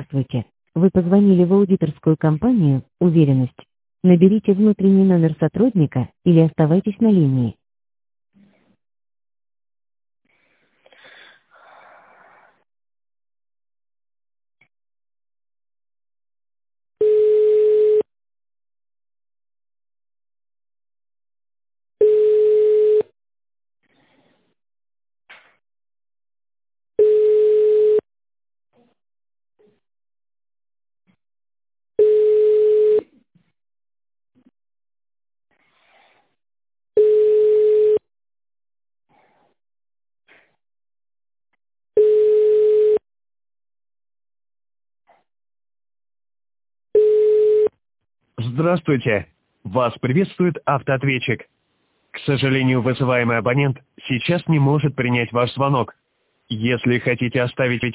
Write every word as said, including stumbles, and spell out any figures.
Здравствуйте. Вы позвонили в аудиторскую компанию «Уверенность». Наберите внутренний номер сотрудника или оставайтесь на линии. Здравствуйте. Вас приветствует автоответчик. К сожалению, вызываемый абонент сейчас не может принять ваш звонок. Если хотите оставить